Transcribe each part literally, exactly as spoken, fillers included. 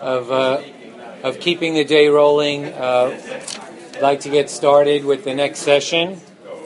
of uh, of keeping the day rolling. Uh, I'd like to get started with the next session.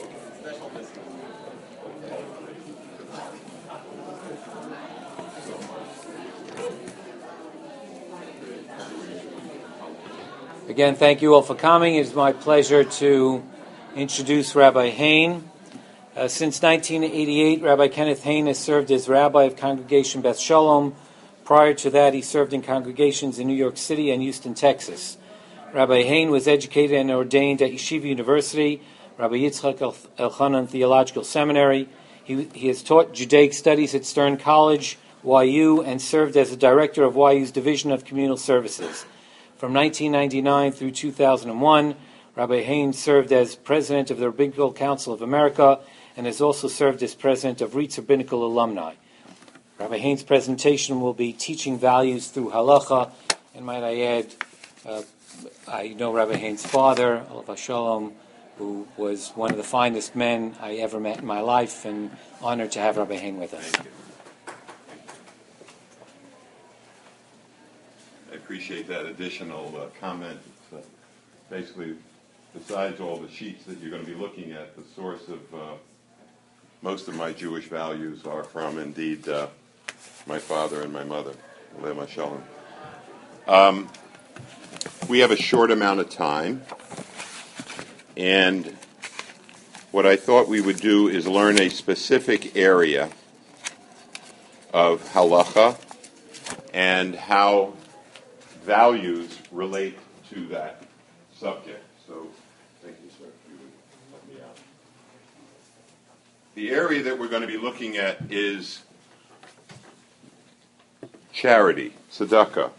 Again, thank you all for coming. It is my pleasure to introduce Rabbi Hain. Uh, since nineteen eighty-eight, Rabbi Kenneth Hain has served as rabbi of Congregation Beth Shalom. Prior to that, he served in congregations in New York City and Houston, Texas. Rabbi Hain was educated and ordained at Yeshiva University, Rabbi Yitzchak Elchanan Theological Seminary. He, he has taught Judaic Studies at Stern College, Y U, and served as the director of Y U's Division of Communal Services. From nineteen ninety-nine through two thousand one, Rabbi Hain served as president of the Rabbinical Council of America and has also served as president of Reitz Rabbinical Alumni. Rabbi Hain's presentation will be teaching values through halacha, and might I add, uh, I know Rabbi Hain's father, Alav Shalom, who was one of the finest men I ever met in my life, and honored to have Rabbi Hain with us. I appreciate that additional uh, comment. It's, uh, basically, besides all the sheets that you're going to be looking at, the source of uh, most of my Jewish values are from, indeed, uh, my father and my mother. Alav Shalom. Um, we have a short amount of time, and what I thought we would do is learn a specific area of halacha and how values relate to that subject. So, thank you, sir, if you would help me out. The area that we're going to be looking at is charity, tzedakah,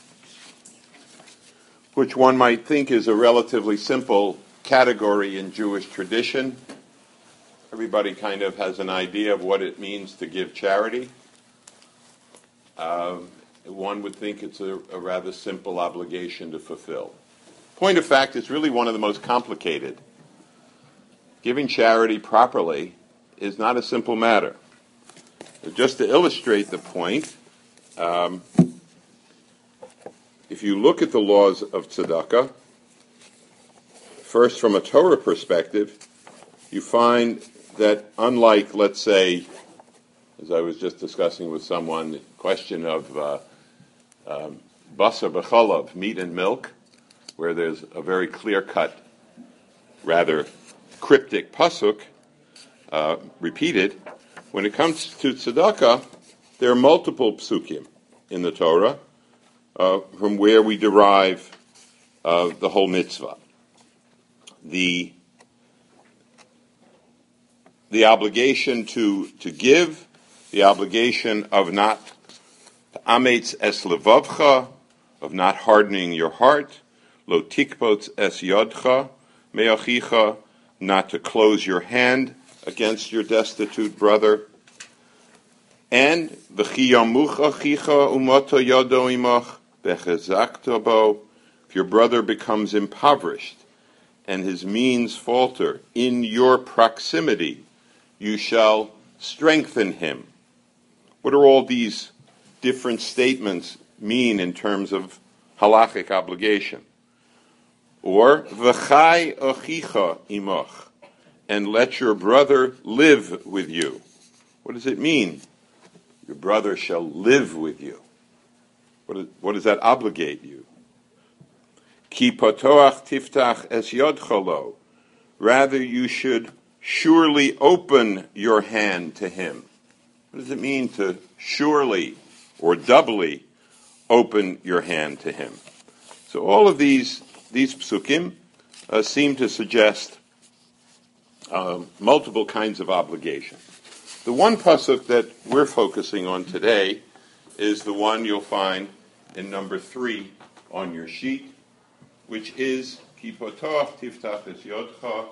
which one might think is a relatively simple category in Jewish tradition. Everybody kind of has an idea of what it means to give charity. Um, one would think it's a, a rather simple obligation to fulfill. Point of fact, it's really one of the most complicated. Giving charity properly is not a simple matter. Just to illustrate the point, um, if you look at the laws of tzedakah, first from a Torah perspective, you find that unlike, let's say, as I was just discussing with someone, the question of uh, um, basar b'chalav, meat and milk, where there's a very clear-cut, rather cryptic pasuk uh, repeated, when it comes to tzedakah, there are multiple psukim in the Torah uh, from where we derive uh, the whole mitzvah. The the obligation to to give, the obligation of not ametz es levavcha, of not hardening your heart, lo tikpots es yodcha me'achicha, not to close your hand against your destitute brother, and v'chi yamuch achicha umoto yodo imach v'chezakto bo, if your brother becomes impoverished and his means falter, in your proximity you shall strengthen him. What do all these different statements mean in terms of halachic obligation? Or, v'chai achicha imach, and let your brother live with you. What does it mean? Your brother shall live with you. What, is, what does that obligate you? Ki patoach tiftach es yodcha lo. Rather, you should surely open your hand to him. What does it mean to surely or doubly open your hand to him? So all of these these psukim uh, seem to suggest uh, multiple kinds of obligation. The one pasuk that we're focusing on today is the one you'll find in number three on your sheet, which is Ki potoach tiftach es yodcha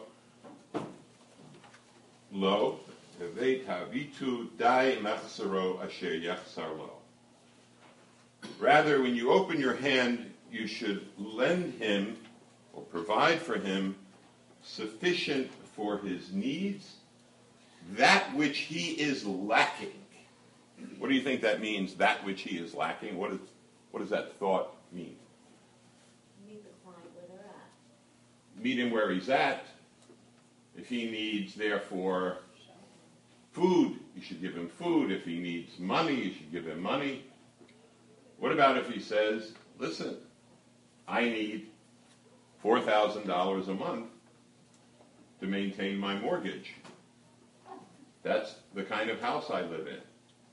lo veit havitu dai machsaro asher yachsar lo. Rather, when you open your hand, you should lend him or provide for him sufficient for his needs, that which he is lacking. What do you think that means, that which he is lacking? What is, what does that thought mean? Meet the client where they're at. Meet him where he's at. If he needs, therefore, food, you should give him food. If he needs money, you should give him money. What about if he says, listen, I need four thousand dollars a month to maintain my mortgage. That's the kind of house I live in.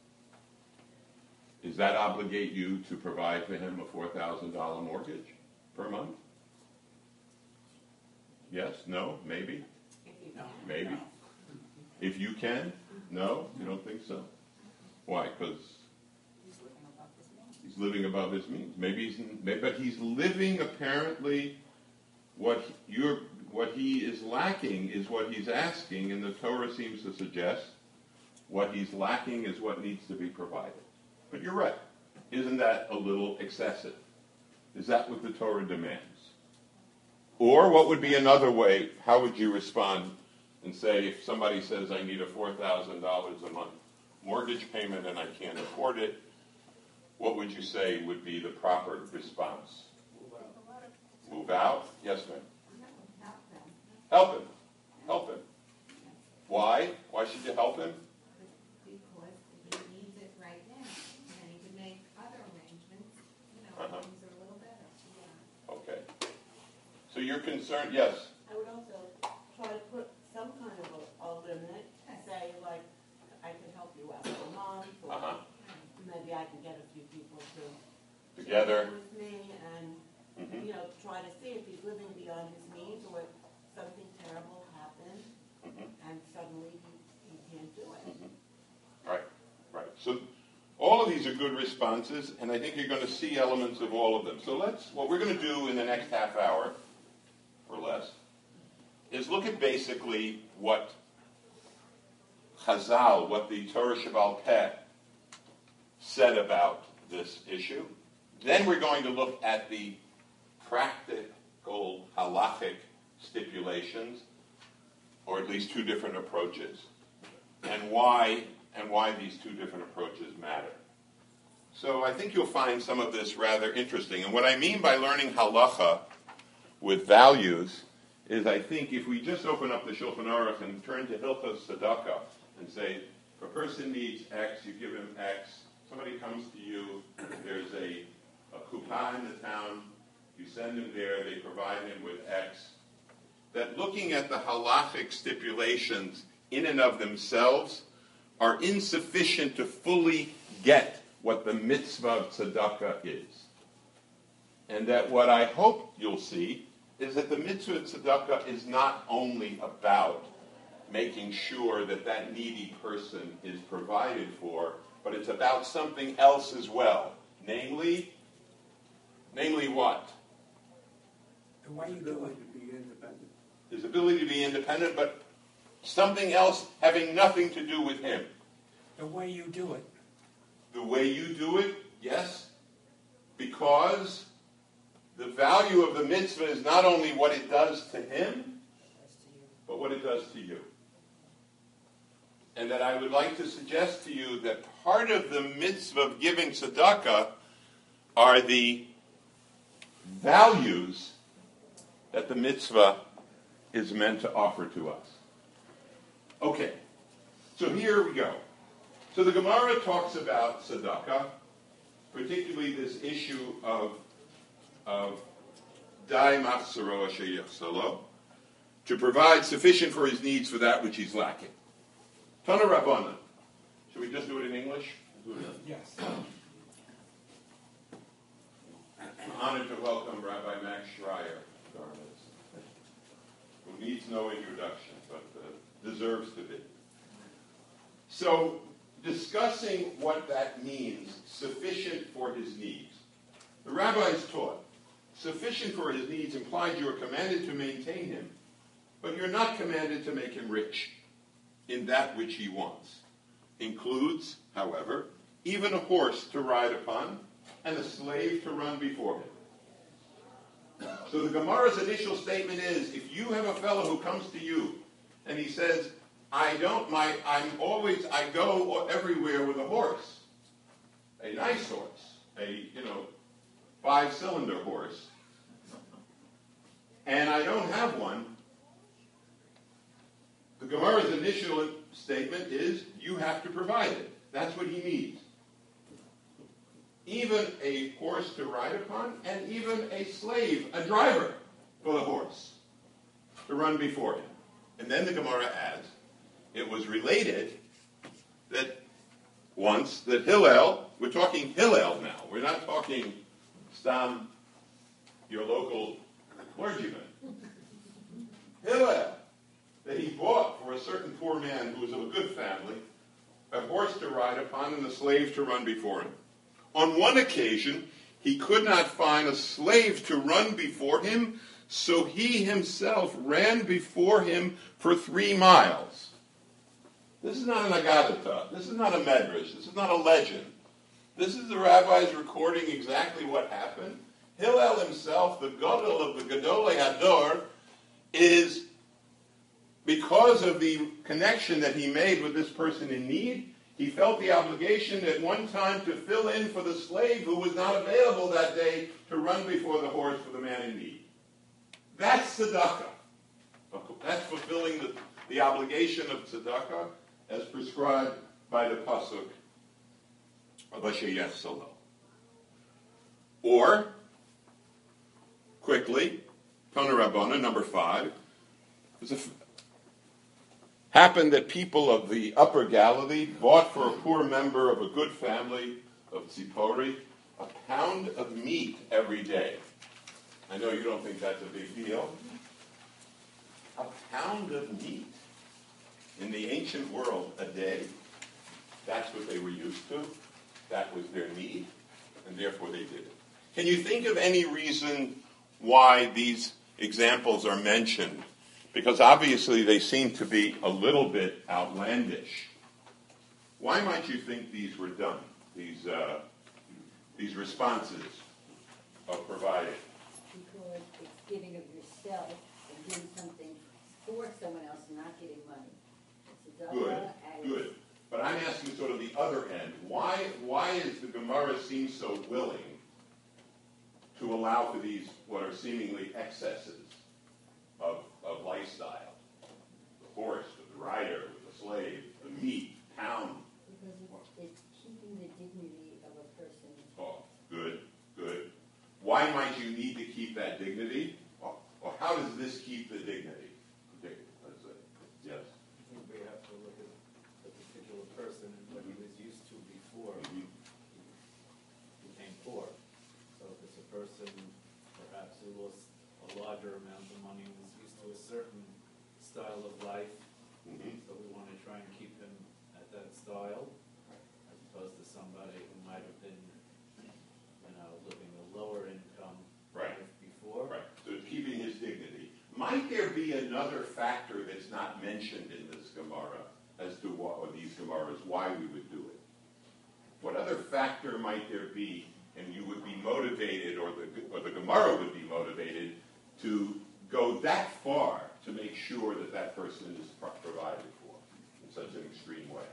Does that obligate you to provide for him a four thousand dollars mortgage per month? Yes? No? Maybe? No. Maybe? If you can? No? You don't think so? Why? Because he's living above his means. Maybe he's, maybe, but he's living apparently what you're, what he is lacking is what he's asking, and the Torah seems to suggest what he's lacking is what needs to be provided. But you're right. Isn't that a little excessive? Is that what the Torah demands? Or what would be another way? How would you respond and say, if somebody says, I need a four thousand dollars a month mortgage payment and I can't afford it, what would you say would be the proper response? Move out? Yes, ma'am. Help him. Help him. Why? Why should you help him? Because he needs it right now, and he can make other arrangements, you know, Uh-huh. things are a little better. Yeah. Okay. So you're concerned, yes. I would also try to put some kind of a, a limit, say like, I can help you out for a month, or Uh-huh. maybe I can get a few people to Together. share with me, and Mm-hmm. you know, try to see if he's living beyond his means, or if something terrible happened, Mm-hmm. and suddenly he, he can't do it. Mm-hmm. Right, right. So all of these are good responses, and I think you're going to see elements of all of them. So let's, what we're going to do in the next half hour, or less, is look at basically what Chazal, what the Torah Shebaal Peh said about this issue. Then we're going to look at the practical halachic stipulations, or at least two different approaches, and why and why these two different approaches matter. So I think you'll find some of this rather interesting. And what I mean by learning halacha with values is, I think if we just open up the Shulchan Aruch and turn to Hilchos Tzedakah and say, if a person needs X, you give him X. Somebody comes to you, there's a, a kupah in the town, you send him there, they provide him with X. That looking at the halachic stipulations in and of themselves are insufficient to fully get what the mitzvah of tzedakah is. And that what I hope you'll see is that the mitzvah of tzedakah is not only about making sure that that needy person is provided for, but it's about something else as well. Namely, namely what? The way you do it to be independent. His ability to be independent, but something else having nothing to do with him. The way you do it. The way you do it, yes, because the value of the mitzvah is not only what it does to him, but what it does to you. And that I would like to suggest to you that part of the mitzvah of giving tzedakah are the values that the mitzvah is meant to offer to us. Okay, so here we go. So the Gemara talks about tzedakah, particularly this issue of of dai machzoro asher yachsalo, to provide sufficient for his needs for that which he's lacking. Tana Rabbanan. Should we just do it in English? Yes. I'm honored to welcome Rabbi Max Schreier, who needs no introduction, but uh, deserves to be. So, discussing what that means, sufficient for his needs. The rabbis taught, sufficient for his needs implies you are commanded to maintain him, but you're not commanded to make him rich in that which he wants. Includes, however, even a horse to ride upon and a slave to run before him. So the Gemara's initial statement is, if you have a fellow who comes to you and he says, I don't, my, I'm always, I go everywhere with a horse, a nice horse, a, you know, five-cylinder horse, and I don't have one, the Gemara's initial statement is, you have to provide it. That's what he needs. Even a horse to ride upon, and even a slave, a driver for the horse, to run before him. And then the Gemara adds, it was related that once that Hillel, we're talking Hillel now, we're not talking Stam, your local clergyman. Hillel, that he bought for a certain poor man who was of a good family, a horse to ride upon and a slave to run before him. On one occasion, he could not find a slave to run before him, so he himself ran before him for three miles. This is not an Agadah. This is not a medrash. This is not a legend. This is the rabbis recording exactly what happened. Hillel himself, the Gadol of the Gedolei Hador, is, because of the connection that he made with this person in need, he felt the obligation at one time to fill in for the slave who was not available that day to run before the horse for the man in need. That's tzedakah. That's fulfilling the, the obligation of tzedakah as prescribed by the pasuk of Ashayech Solo. Or, quickly, Tana Rabbana, number five, there's a happened that people of the Upper Galilee bought for a poor member of a good family of Tzipori a pound of meat every day. I know you don't think that's a big deal. A pound of meat in the ancient world a day, that's what they were used to. That was their need, and therefore they did it. Can you think of any reason why these examples are mentioned? Because obviously they seem to be a little bit outlandish. Why might you think these were done, these uh, these responses are provided? Because it's giving of yourself and doing something for someone else and not getting money. It's a Good, double and good. But I'm asking sort of the other end. Why why is the Gemara seem so willing to allow for these, what are seemingly excesses of, of lifestyle? The horse, the rider, the slave, the meat, pound. because it's, it's keeping the dignity of a person. Oh, good, good. Why might you need to keep that dignity? Or, or how does this keep the dignity? Okay, let's say. Yes. I think we have to look at the particular person and what he was used to before Mhm. he became poor. So if it's a person perhaps who lost a larger amount of money and was used to a certain style of life, Mhm. so we want to try and keep him at that style, as opposed to somebody who might have been, you know, living a lower income Right. life before. Right. So it's keeping his dignity. Might there be another factor that's not mentioned in this Gemara as to what, or these Gemaras, why we would do it? What other factor might there be, and you would be motivated, or the or the Gemara would be motivated to go that far to make sure that that person is pro- provided for in such an extreme way?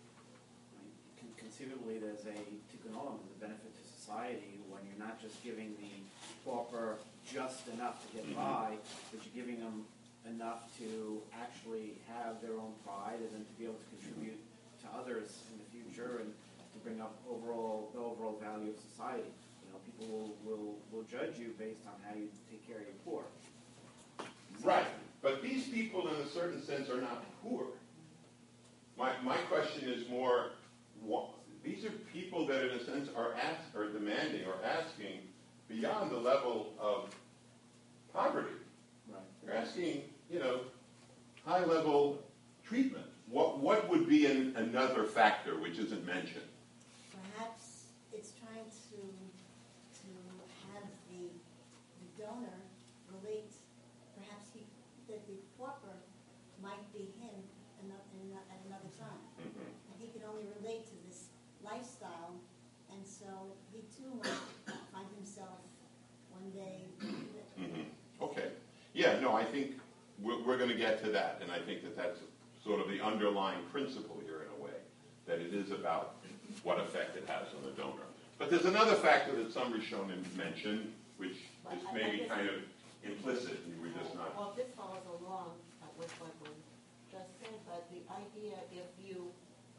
Con- Conceivably, there's a tikkun olam, there's a benefit to society when you're not just giving the pauper just enough to get Mhm. by, but you're giving them enough to actually have their own pride and then to be able to contribute to others in the future and to bring up overall the overall value of society. You know, people will, will, will judge you based on how you take care of your poor. Right. But these people, in a certain sense, are not poor. My my question is more, what, these are people that, in a sense, are ask, are demanding or asking beyond the level of poverty. Right. They're asking, you know, high-level treatment. What what would be an, another factor which isn't mentioned? Perhaps it's trying to to have the, the donor relate. Perhaps he that the pauper might be him ano- in ano- at another time. Mhm. And he can only relate to this lifestyle, and so he too might find himself one day. Mhm. Okay. Yeah, no, I think we're, we're going to get to that, and I think that that's sort of the underlying principle here in a way, that it is about what effect it has on the donor. But there's another factor that some Rishonim mentioned, which is I- I maybe guess- kind of implicit, and we were just not. Well, this follows along uh, with what was just said, but the idea, if you,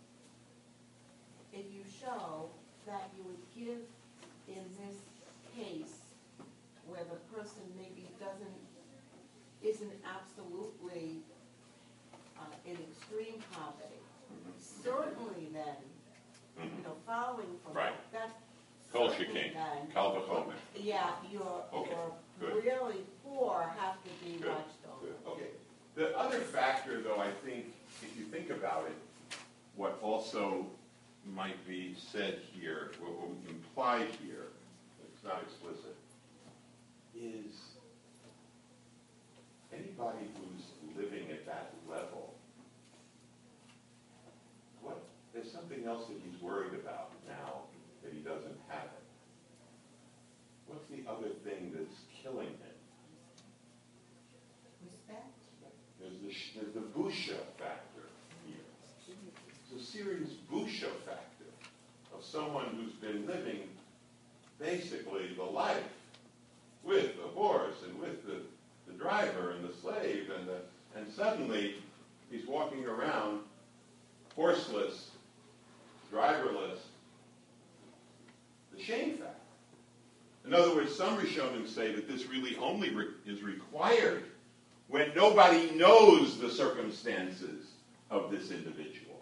if you show that you would give in this case, where the person maybe doesn't, isn't absolutely uh, in extreme poverty, certainly then, you know, following from Right. that, Kol certainly shekain, then, kal v'chomer. yeah, your, Okay, your good. really poor have to be Good, watched over. good. Okay. The other factor, though, I think, if you think about it, what also might be said here, what what implied here, it's not explicit, is anybody who's living at that level, what, there's something else that he's worried about now that he doesn't have it. What's the other thing that's killing him? Respect? There's the, sh- there's the busha factor here. It's a serious busha factor of someone who's been living basically the life with the horse and with the, the driver and the slave, and the, and suddenly he's walking around horseless, driverless. The shame factor. In other words, some Rishonim say that this really only re- is required when nobody knows the circumstances of this individual.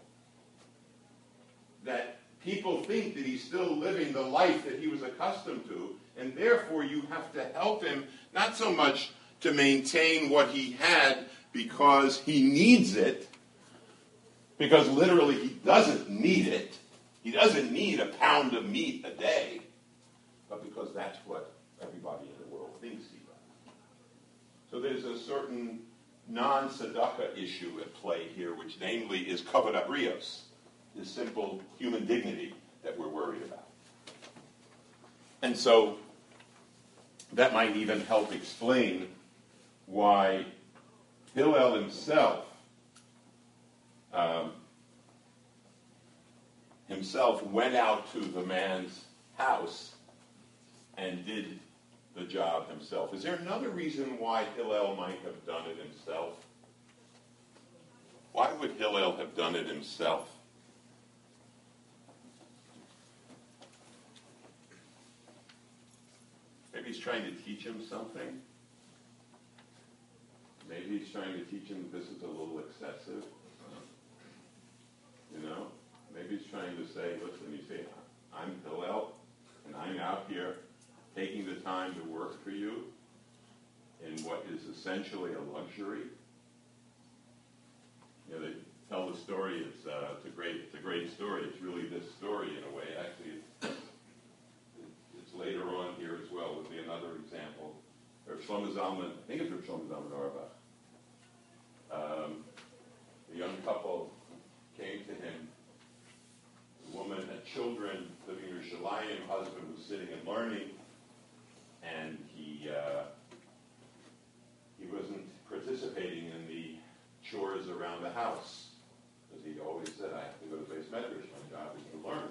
That people think that he's still living the life that he was accustomed to, and therefore you have to help him, not so much to maintain what he had because he needs it, because literally he doesn't need it. He doesn't need a pound of meat a day, but because that's what everybody in the world thinks he does. So there's a certain non-tzedakah issue at play here, which namely is kavod abrios, this simple human dignity that we're worried about. And so that might even help explain why Hillel himself um, himself went out to the man's house and did the job himself. Is there another reason why Hillel might have done it himself? Why would Hillel have done it himself? Maybe he's trying to teach him something. Maybe he's trying to teach him this is a little excessive. You know? Maybe he's trying to say, listen, you see, I'm Hillel, and I'm out here taking the time to work for you in what is essentially a luxury. You know, they tell the story, it's, uh, it's, a great, it's a great story. It's really this story in a way. Actually, it's, it's later on here as well would be another example. Rav Shlomo Zalman, I think it's Rav Shlomo Zalman Auerbach. Um, a young couple came to him. The woman had children, living in Yerushalayim, husband was sitting and learning, and he uh, he wasn't participating in the chores around the house, because he always said, I have to go to base medrash, my job is to learn.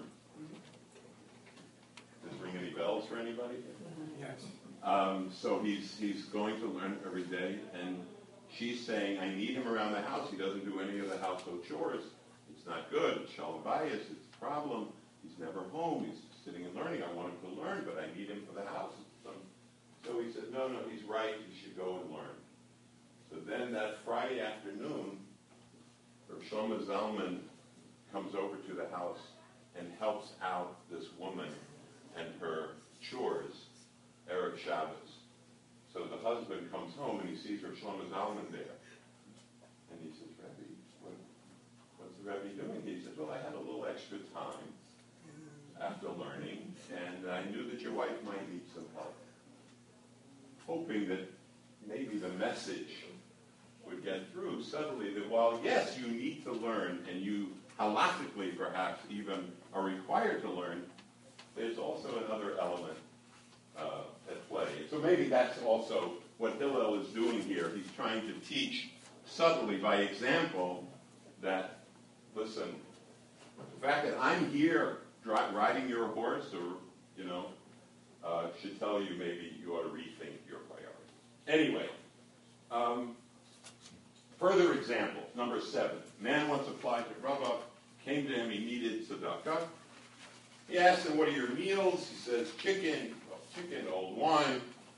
Does this ring any bells for anybody? Yes. Um, so he's he's going to learn every day, and she's saying, I need him around the house. He doesn't do any of the household chores. It's not good. It's shalom bayis. It's a problem. He's never home. He's sitting and learning. I want him to learn, but I need him for the house. So, so he said, no, no, he's right. You should go and learn. So then that Friday afternoon, Rav Shlomo Zalman comes over to the house and helps out this woman and her chores, Erev Shabbos. So the husband comes home and he sees Rav Shlomo Zalman there. And he says, Rebbe, what, what's the Rebbe doing? He says, well, I had a little extra time after learning, and I knew that your wife might need some help. Hoping that maybe the message would get through subtly that while, yes, you need to learn, and you halachically perhaps even are required to learn, there's also another element uh, at play. So maybe that's also what Hillel is doing here. He's trying to teach subtly by example that, listen, the fact that I'm here dri- riding your horse or you know, uh, should tell you maybe you ought to rethink your priorities. Anyway, um, further example, number seven. Man once applied to Rava, came to him, he needed tzedakah. He asked him, what are your meals? He says, chicken, well, chicken, old wine.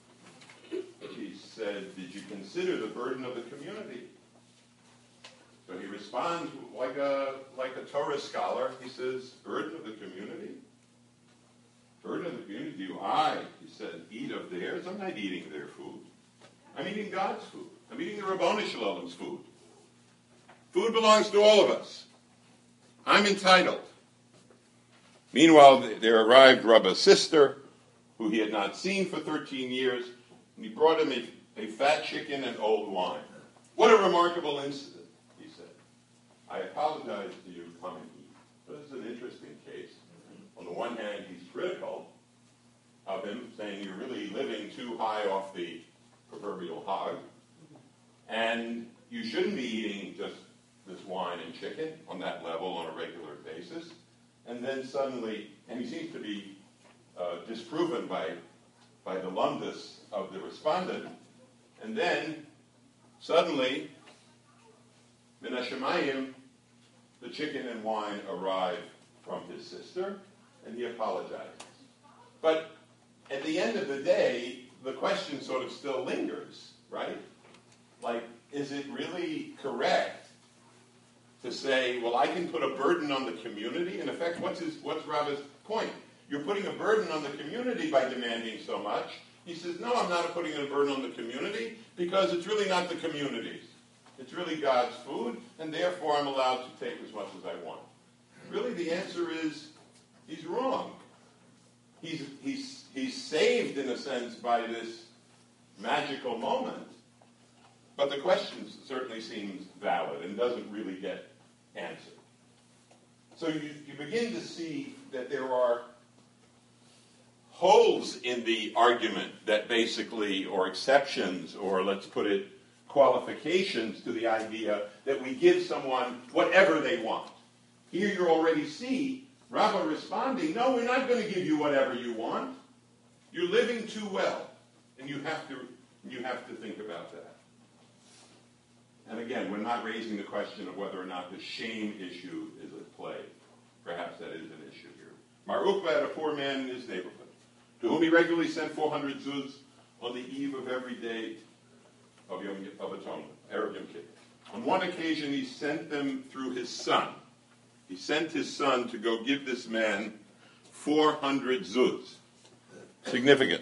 He said, did you consider the burden of the community? So he responds like a, like a Torah scholar. He says, burden of the community? Burden of the community? Do I, he said, eat of theirs? I'm not eating their food. I'm eating God's food. I'm eating the Rabboni Shalom's food. Food belongs to all of us. I'm entitled. Meanwhile, there arrived Rabba's sister, who he had not seen for thirteen years, and he brought him a, a fat chicken and old wine. What a remarkable incident, he said. I apologize to you, come and eat. This is an interesting case. On the one hand, he's critical of him, saying you're really living too high off the proverbial hog, and you shouldn't be eating just this wine and chicken on that level on a regular basis. And then suddenly, and he seems to be uh, disproven by, by the lumdus of the respondent, and then suddenly, min hashamayim, the chicken and wine arrive from his sister, and he apologizes. But at the end of the day, the question sort of still lingers, right? Like, is it really correct to say, well, I can put a burden on the community? In effect, what's his, what's Rava's point? You're putting a burden on the community by demanding so much. He says, no, I'm not putting a burden on the community because it's really not the community's. It's really God's food, and therefore I'm allowed to take as much as I want. Really, the answer is he's wrong. He's, he's, he's saved, in a sense, by this magical moment. But the question certainly seems valid and doesn't really get answered. So you, you begin to see that there are holes in the argument that basically, or exceptions, or let's put it, qualifications to the idea that we give someone whatever they want. Here you already see Rava responding, no, we're not going to give you whatever you want. You're living too well, and you have to, you have to think about that. And again, we're not raising the question of whether or not the shame issue is at play. Perhaps that is an issue here. Mar Ukva had a poor man in his neighborhood, to whom he regularly sent four hundred zuz on the eve of every day of Yom of Atonement, Erev Yom Kippur. On one occasion, he sent them through his son. He sent his son to go give this man four hundred zuz. Significant.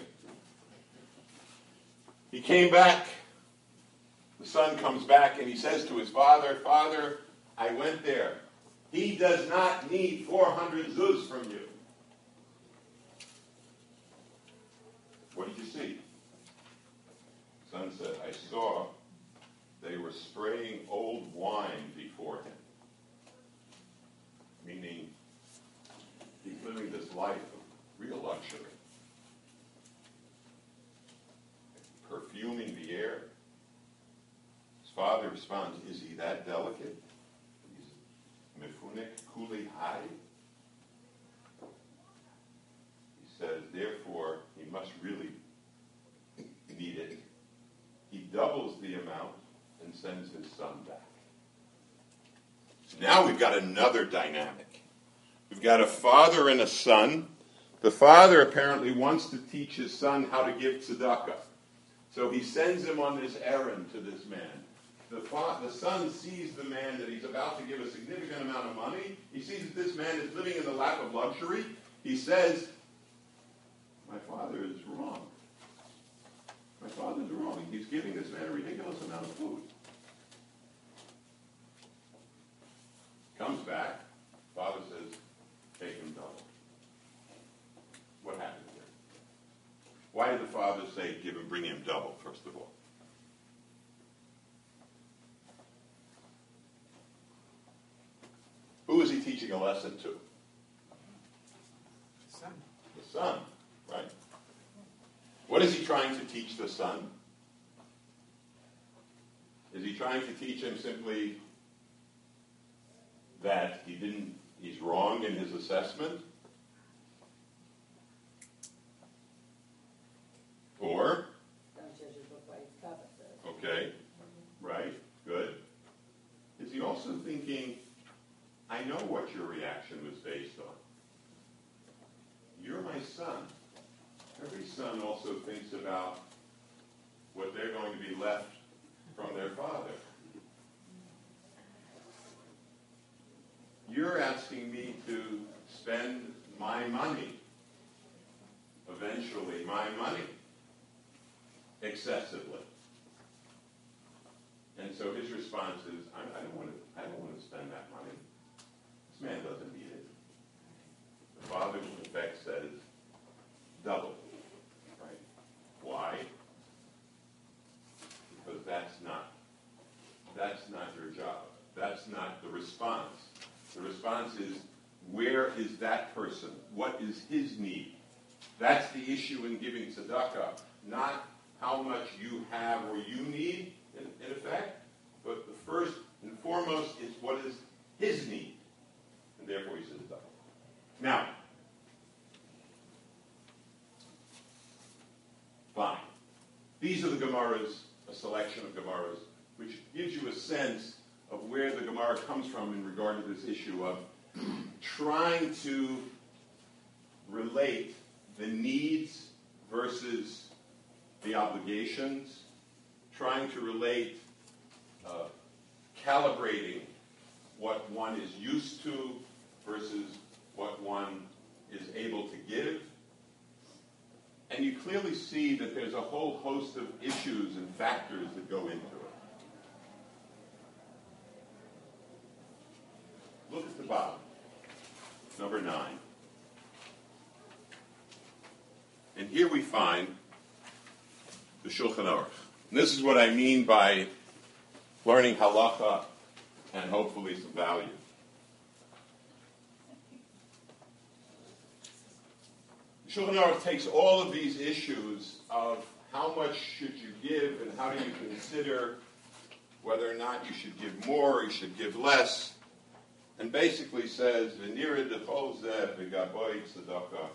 He came back. The son comes back and he says to his father, Father, I went there. He does not need four hundred zuz from you. What did you see? The son said, I saw they were spraying old wine before him. Meaning, he's living this life of real luxury. Perfuming the air. His father responds, is he that delicate? He's mefunik kuli hai. He says, therefore, he must really need it. He doubles the amount and sends his son back. So now we've got another dynamic. We've got a father and a son. The father apparently wants to teach his son how to give tzedakah. So he sends him on this errand to this man. The, fa- the son sees the man that he's about to give a significant amount of money. He sees that this man is living in the lap of luxury. He says, my father is wrong. My father's wrong. He's giving this man a ridiculous amount of food. Comes back. Father says, take him double. What happened here? Why did the father say, give him, bring him double, first of all? Who is he teaching a lesson to? The son. The son, right? What is he trying to teach the son? Is he trying to teach him simply that he didn't, he's wrong in his assessment? your reaction was based on. You're my son. Every son also thinks about what they're going to be left from their father. You're asking me to spend my money, eventually my money, excessively. And so his response is, I, I don't want to. I don't want to spend that money. This man doesn't need it. The father, in effect, says, double. Right? Why? Because that's not. That's not your job. That's not the response. The response is, where is that person? What is his need? That's the issue in giving tzedakah, not how much you have or you need, in, in effect, but the first and foremost is what is his need. And therefore he says double. Now, fine. These are the Gemaras, a selection of Gemaras, which gives you a sense of where the Gemara comes from in regard to this issue of trying to relate the needs versus the obligations, trying to relate, uh, calibrating what one is used to versus what one is able to give. And you clearly see that there's a whole host of issues and factors that go into it. Look at the bottom, number nine. And here we find the Shulchan Aruch. And this is what I mean by learning halacha and hopefully some value. The Shulchan Aruch takes all of these issues of how much should you give and how do you consider whether or not you should give more or you should give less, and basically says, "V'nira dechol zeh v'gaboy tzedakah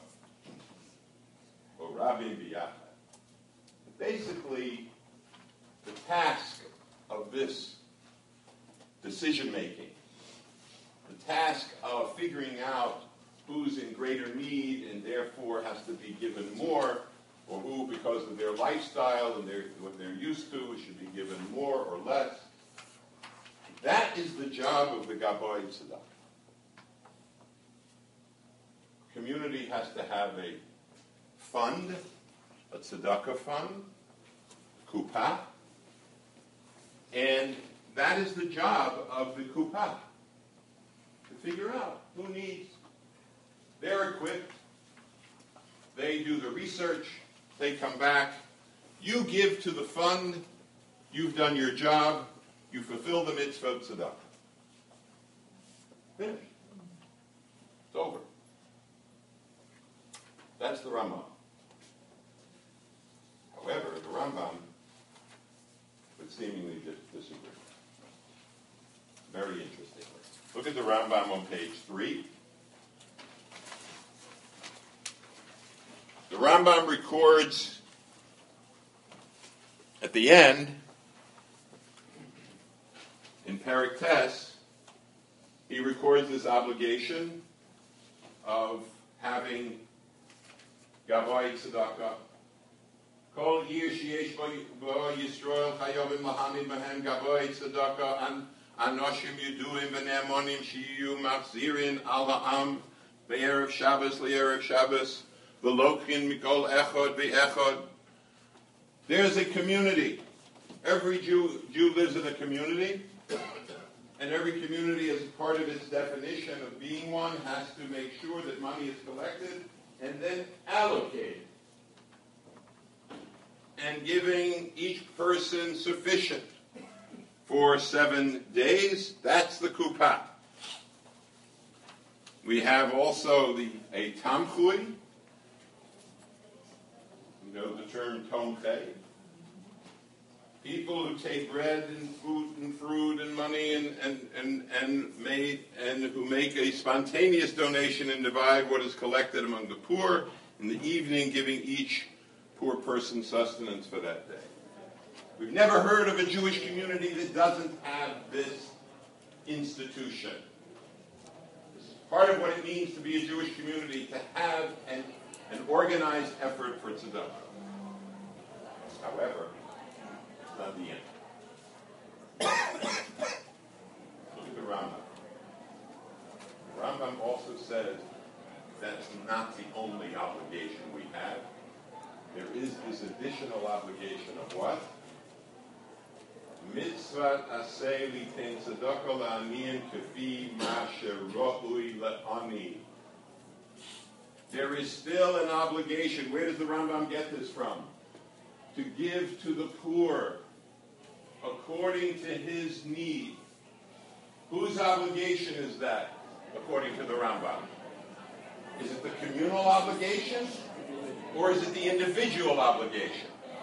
o rabim b'yachad." Basically, the task of this decision-making, the task of figuring out who's in greater need and therefore has to be given more, or who, because of their lifestyle and their, what they're used to, should be given more or less. That is the job of the Gaboy Tzedakah. Community has to have a fund, a tzedakah fund, kupah, and that is the job of the kupah, to figure out who needs. They're equipped, they do the research, they come back, you give to the fund, you've done your job, you fulfill the mitzvah of tzedakah. Finished. It's over. That's the Rambam. However, the Rambam would seemingly dis- disagree. Very interestingly. Look at the Rambam on page three. The Rambam records at the end, in Perek Tes, he records this obligation of having Gavai Tzedakah. Kol ir sheyesh bo Yisrael chayovim lahamid mahem Gavai Tzedakah an anoshim yuduim v'ne'amonim shiyu machzirin al ha'am ve'erev Shabbos le'erev Shabbos v'lokhin mikol echod ve'echod. There's a community. Every Jew, Jew lives in a community, and every community, as part of its definition of being one, has to make sure that money is collected and then allocated, and giving each person sufficient for seven days. That's the kupah. We have also the a tamchui. You know the term tomchei. People who take bread and food and fruit and money and and and and made and who make a spontaneous donation and divide what is collected among the poor in the evening, giving each poor person sustenance for that day. We've never heard of a Jewish community that doesn't have this institution. This is part of what it means to be a Jewish community, to have an, an organized effort for tzedakah. However, it's not the end. Look at the Rambam. The Rambam also says that's not the only obligation we have. There is this additional obligation of what? Mitzvat aseh li'ten tzedakah la'aniyim kefi ma shero'ui la'ani. There is still an obligation. Where does the Rambam get this from? To give to the poor according to his need. Whose obligation is that, according to the Rambam? Is it the communal obligation, or is it the individual obligation?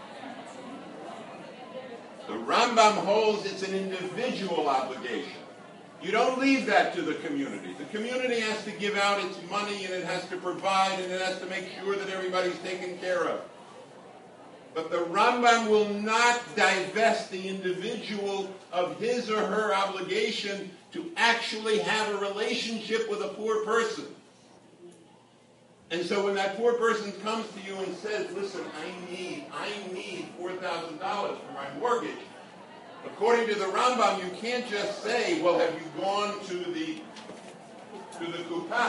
The Rambam holds it's an individual obligation. You don't leave that to the community. The community has to give out its money, and it has to provide, and it has to make sure that everybody's taken care of. But the Rambam will not divest the individual of his or her obligation to actually have a relationship with a poor person. And so when that poor person comes to you and says, listen, I need, I need four thousand dollars for my mortgage, according to the Rambam, you can't just say, well, have you gone to the to the Kupah?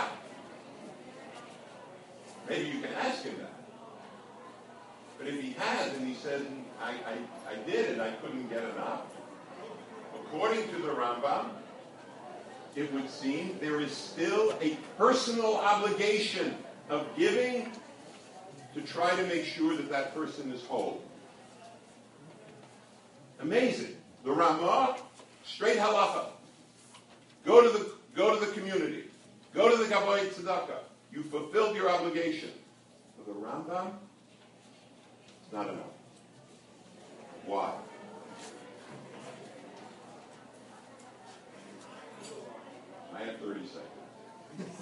Maybe you can ask him that. But if he has and he says, I, I, I did and I couldn't get enough, according to the Rambam, it would seem there is still a personal obligation of giving to try to make sure that that person is whole. Amazing. The Ramah, straight halacha. Go to the go to the community. Go to the Gabbai Tzedakah. You fulfilled your obligation. For the Rambam, it's not enough. Why? I have thirty seconds.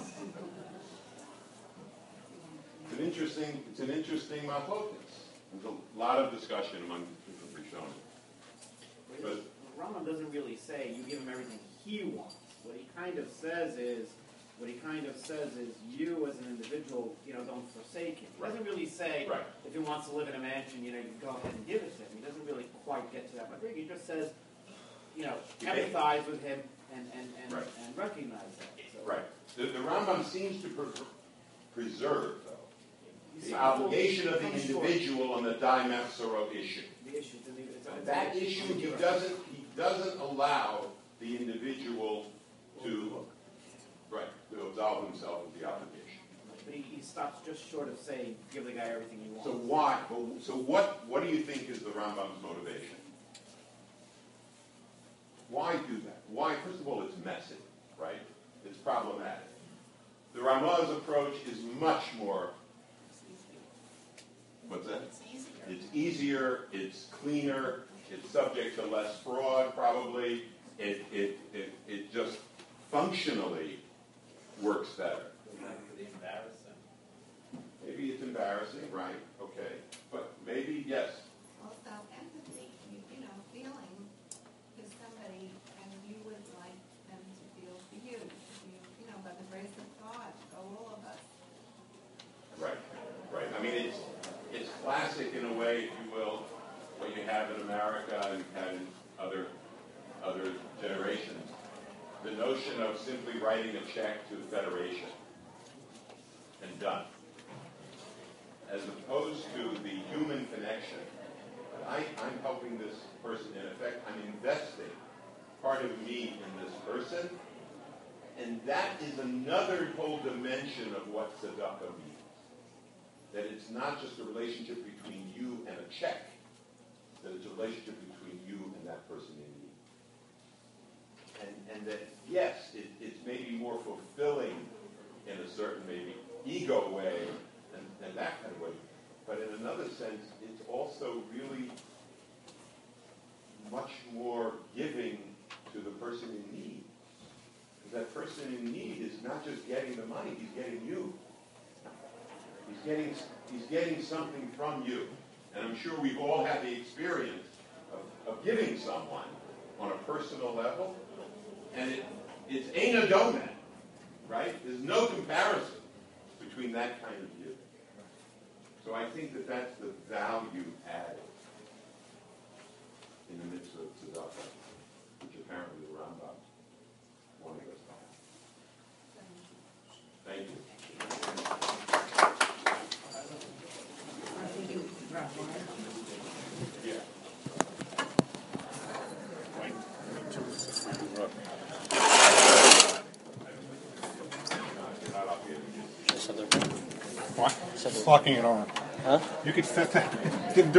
It's an interesting, it's an interesting machlokas. There's a lot of discussion among the Rishonim. But Rambam doesn't really say you give him everything he wants. What he kind of says is, what he kind of says is, you as an individual, you know, don't forsake him. He doesn't really say, right. If he wants to live in a mansion, you know, you go ahead and give it to him. He doesn't really quite get to that. But he just says, you know, empathize with him and and and, right. and recognize that. So, right. The, the Rambam seems to pre- preserve, though, He's the obligation of the comes individual on the Daimefsaro issue. The issue, it's, it's, And it's that an issue, he doesn't, he doesn't allow the individual to, right, to absolve himself of the obligation. But he, he stops just short of saying, give the guy everything he wants. So why? So what? What do you think is the Rambam's motivation? Why do that? Why? First of all, it's messy, right? It's problematic. The Ramah's approach is much more. What's that? It's easier. It's easier. It's cleaner. It's subject to less fraud, probably. It it it it just functionally works better. Pretty embarrassing. Maybe it's embarrassing, right? Okay, but maybe yes. Also, empathy, you, you know, feeling for somebody, and you would like them to feel for you. You, you know, by the grace of God, go all of us. Right, right. I mean, it's it's classic in a way, if you will, what you have in America and you've had in other other generations. The notion of simply writing a check to the Federation and done, as opposed to the human connection. I, I'm helping this person. In effect, I'm investing part of me in this person, and that is another whole dimension of what tzedakah means. That it's not just a relationship between you and a check, that it's a relationship between you and that person in need. And, and that, yes, it, it's maybe more fulfilling in a certain maybe ego way and, and that kind of way, but in another sense, it's also really much more giving to the person in need. Because that person in need is not just getting the money, he's getting you. He's getting, he's getting something from you. And I'm sure we've all had the experience of, of giving someone on a personal level. And it, it's ain't a donut. right? There's no comparison between that kind of giving. So I think that that's the value added in the midst of tzedakah, which apparently the Rambam wanted us to have. Thank you. Yeah. What? Locking it on. Huh? You could set that. Didn't do